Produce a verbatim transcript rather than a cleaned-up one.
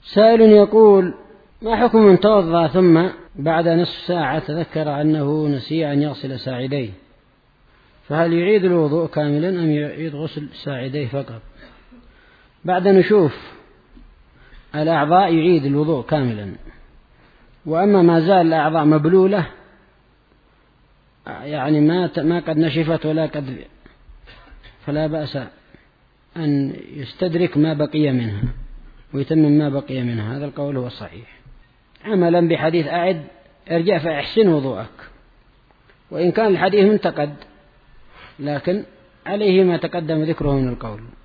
سائل يقول: ما حكم من توضأ ثم بعد نصف ساعة تذكر أنه نسي أن يغسل ساعديه، فهل يعيد الوضوء كاملا أم يعيد غسل ساعديه فقط؟ بعد نشوف الأعضاء يعيد الوضوء كاملا، وأما ما زال الأعضاء مبلولة يعني ما ما قد نشفت ولا قد، فلا بأس أن يستدرك ما بقي منها ويتمم ما بقي منها. هذا القول هو الصحيح، عملا بحديث أعد ارجع فأحسن وضوءك، وإن كان الحديث منتقد لكن عليه ما تقدم ذكره من القول.